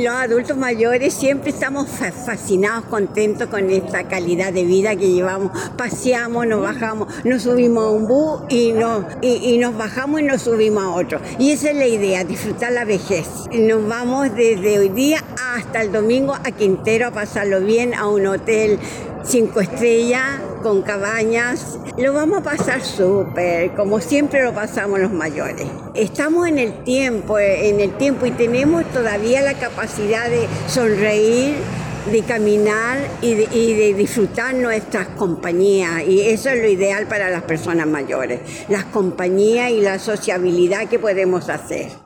los adultos mayores siempre estamos fascinados, contentos con esta calidad de vida que llevamos. Paseamos, nos bajamos, nos subimos a un bus y nos bajamos y nos subimos a otro. Y esa es la idea, disfrutar la vejez. Nos vamos desde hoy día hasta el domingo a Quintero a pasarlo bien, a un hotel 5 estrellas con cabañas. Lo vamos a pasar súper, como siempre lo pasamos los mayores. Estamos en el tiempo y tenemos todavía la capacidad de sonreír, de caminar y de disfrutar nuestras compañías, y eso es lo ideal para las personas mayores, las compañías y la sociabilidad que podemos hacer.